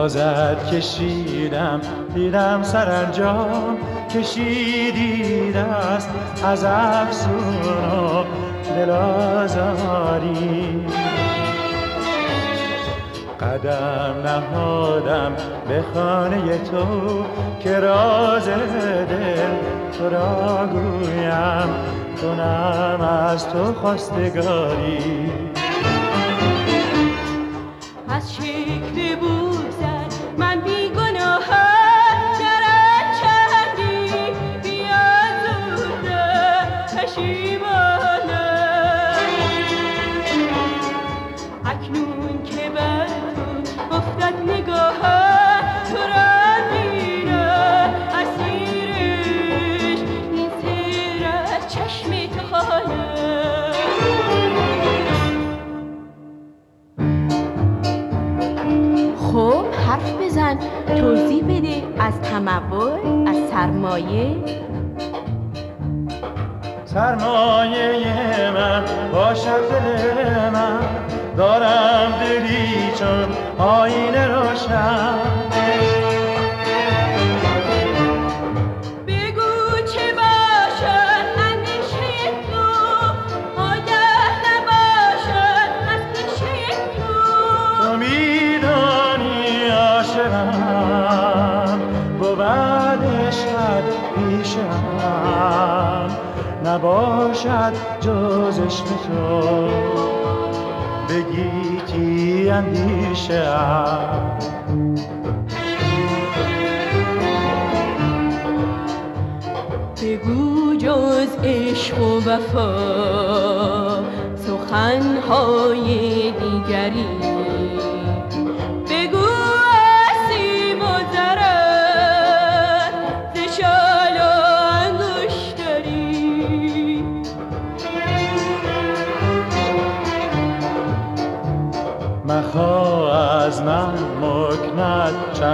بازت کشیدم دیدم سرانجام کشیدی دست از افسون و دل آزاری. قدم نهادم به خانه تو که راز دل تو را گویم کنم از تو خواستگاری. از شکل بوست من بی گناهم درد چندی بیازرده پشیمانم. اکنون که بر تو افتد نگاهم تو را میرم اسیرش این سر از چشم تو خانم. خب حرف بزن، توضیح بده از تمول، از سرمایه. سرمایه من باشد دل من، دارم دلی چون آینه روشن. بگو چه باشد اندیشه تو، آگه نباشد از پیشه تو. تو میدانی عاشقم بود عشقت پیشم، نباشد جز عشق تو بگیتی اندیشه‌ام. بگو جز عشق و وفا سخنهای دیگری. بگو سیم و زرت ز شال و انگشتری. مخواه از من مکنت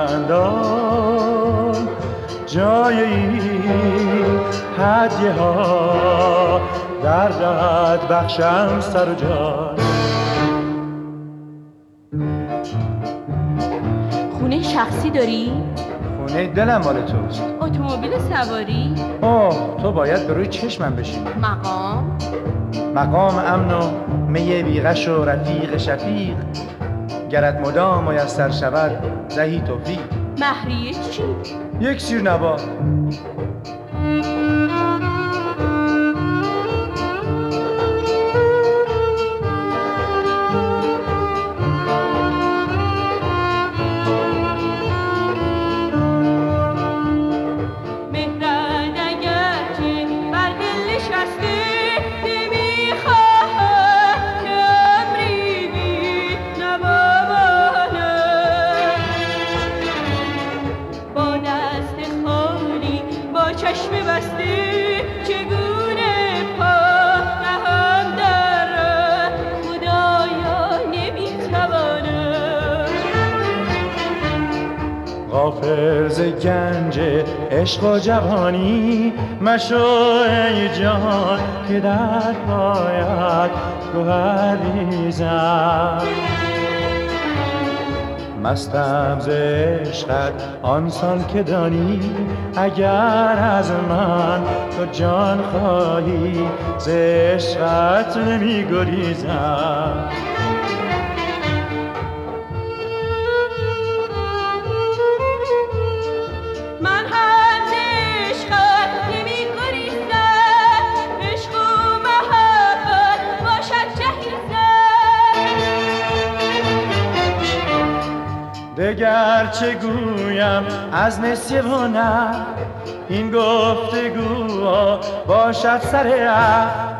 چندان، جای این هدیه ها در دهد بخشم سر و جان. خونه شخصی داری؟ خونه دلم مال توست. اتومبیل سواری؟ اوه تو باید به روی چشمم بشینی. مقام امن و می بیغش و رفیق شفیق، گرت مدام میسر شود زهی توفیق. مهریه چی؟ یک سیر نوا. غافل ز گنج عشق و جوانی مشو ای جان که در پایت گوهر ریزم. مستم ز عشقت آنسان که دانی، اگر از من تو جان خواهی ز عشقت نمی گریزم. دگر چه گویم از نسیه و نه، این گفتگوها باشد سر عقل.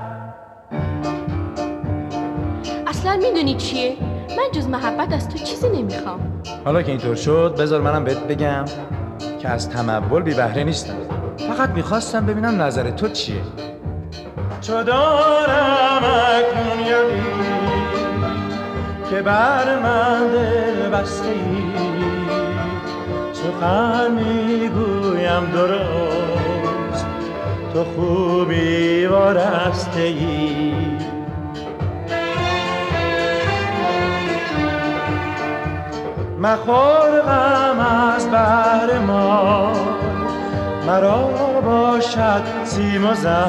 اصلا میدونی چیه؟ من جز محبت از تو چیزی نمیخوام. حالا که اینطور شد بذار منم بهت بگم که از تمول بی بهره نیستم، فقط میخواستم ببینم نظر تو چیه. چو دارم اکنون یقین که بر من دل بسته ای، سخن میگویم درست تو خوبی وارسته ای. مخور غم از بحر ما، مرا باشد سیم و زر،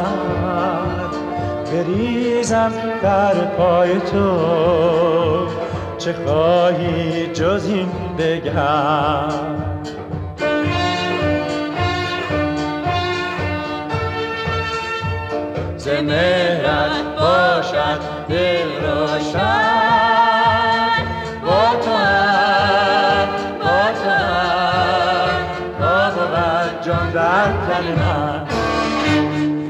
بریزم در پای تو، چه خواهی جز این بگم. ز مهرت باشد دل روشن، با تو هم تا بود جان در تن من.